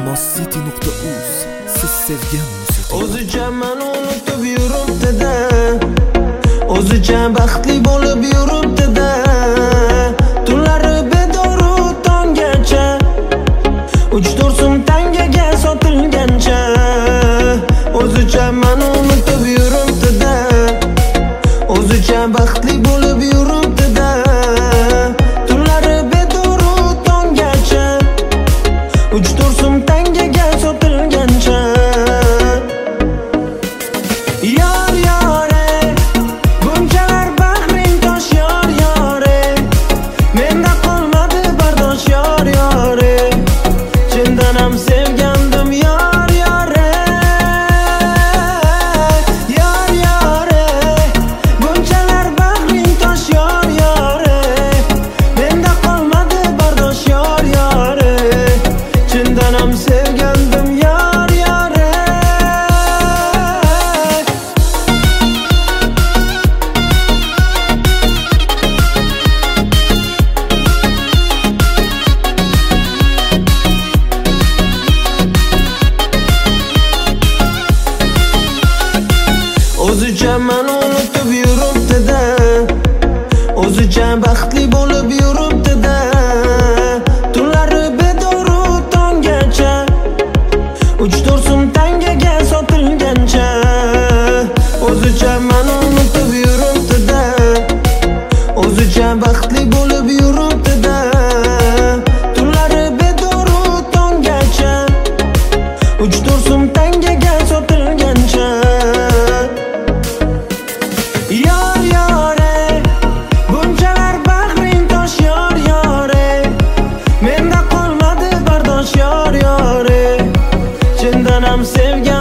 Mossity.uz siz sevgan musiqa. O'zicha meni unutib yuribdi-da, o'zicha baxtli bo'lib yuribdi-da. Tunlari bedoru tonggacha, 3-4 so'm tangaga sotilgancha. O'zicha meni unutib yuribdi-da, o'zicha baxtli bo'lib yuribdi-da. Tunlari bedoru tonggacha, 3-4 so'm tangaga sotilgancha. Yor yore, bunchalar bahring tosh yor yore, menda qolmadi bardosh yor yore. Chindan ham sevgandim yor yore. Yor yore, bunchalar bahring tosh yor yore, menda qolmadi bardosh yor yore. Chindan ham sevgandim yor yore. O'zicha meni unutib yuribdi-da, o'zicha baxtli bo'lib yuribdi-da. Tunlari bedoru tonggacha, 3-4 so'm tangaga sotilgancha. O'zicha meni unutib yuribdi-da, o'zicha baxtli bo'lib yuribdi-da. Tunlari bedoru tonggacha, 3-4 so'm tangaga sotilgancha. Yor yore, bunchalar bahring tosh yor yore, menda qolmadi bardosh yor yore. Chindan ham sevgan